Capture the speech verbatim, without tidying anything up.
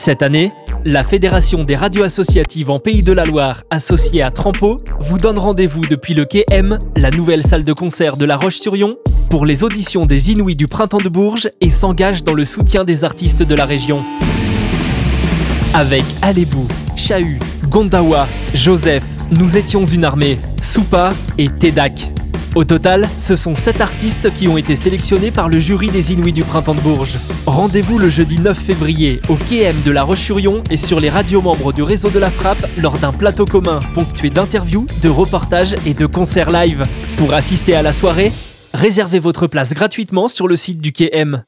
Cette année, la Fédération des radios associatives en Pays de la Loire, associée à Trampo, vous donne rendez-vous depuis le Quai M, la nouvelle salle de concert de La Roche-sur-Yon, pour les auditions des Inouïs du Printemps de Bourges et s'engage dans le soutien des artistes de la région. Avec Alébou, Chahut, Gondawa, Joseph, Nous étions une armée, Soupa et Tedak. Au total, ce sont sept artistes qui ont été sélectionnés par le jury des Inouïs du Printemps de Bourges. Rendez-vous le jeudi neuf février au Quai M de La Roche-sur-Yon et sur les radios membres du réseau de la Frappe lors d'un plateau commun ponctué d'interviews, de reportages et de concerts live. Pour assister à la soirée, réservez votre place gratuitement sur le site du Quai M.